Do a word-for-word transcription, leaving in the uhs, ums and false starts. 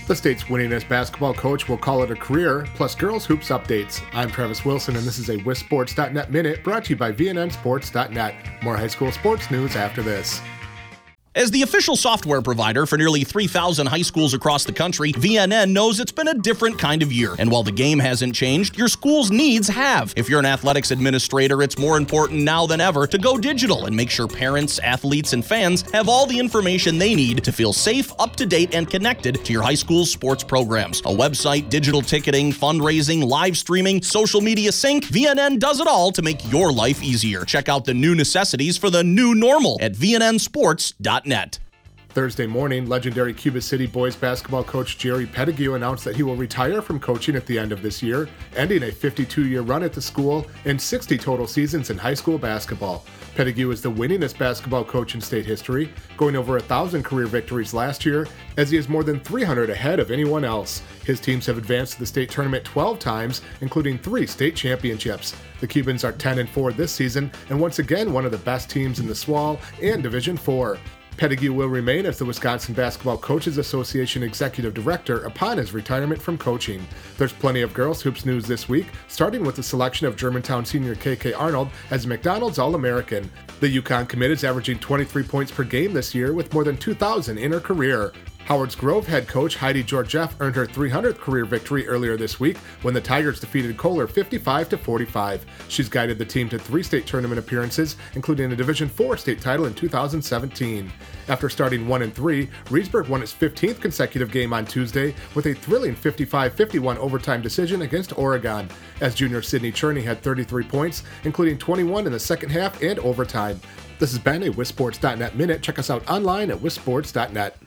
The state's winningest basketball coach will call it a career, plus girls hoops updates. I'm Travis Wilson, and this is a Wisp Sports dot net Minute brought to you by V N N Sports dot net. More high school sports news after this. As the official software provider for nearly three thousand high schools across the country, V N N knows it's been a different kind of year. And while the game hasn't changed, your school's needs have. If you're an athletics administrator, it's more important now than ever to go digital and make sure parents, athletes, and fans have all the information they need to feel safe, up-to-date, and connected to your high school's sports programs. A website, digital ticketing, fundraising, live streaming, social media sync, V N N does it all to make your life easier. Check out the new necessities for the new normal at V N N Sports dot net. Thursday morning, legendary Cuba City boys basketball coach Jerry Pettigrew announced that he will retire from coaching at the end of this year, ending a fifty-two-year run at the school and sixty total seasons in high school basketball. Pettigrew is the winningest basketball coach in state history, going over one thousand career victories last year, as he is more than three hundred ahead of anyone else. His teams have advanced to the state tournament twelve times, including three state championships. The Cubans are ten and four this season, and once again one of the best teams in the S W A L and Division four. Pettigrew will remain as the Wisconsin Basketball Coaches Association Executive Director upon his retirement from coaching. There's plenty of girls hoops news this week, starting with the selection of Germantown senior K K Arnold as McDonald's All-American. The Yukon commit is averaging twenty-three points per game this year with more than two thousand in her career. Howard's Grove head coach Heidi Georgieff earned her three hundredth career victory earlier this week when the Tigers defeated Kohler fifty-five to forty-five. She's guided the team to three state tournament appearances, including a Division four state title in two thousand seventeen. After starting one and three, Reedsburg won its fifteenth consecutive game on Tuesday with a thrilling fifty-five fifty-one overtime decision against Oregon, as junior Sydney Cherney had thirty-three points, including twenty-one in the second half and overtime. This has been a Wisp Sports dot net Minute. Check us out online at Wisp Sports dot net.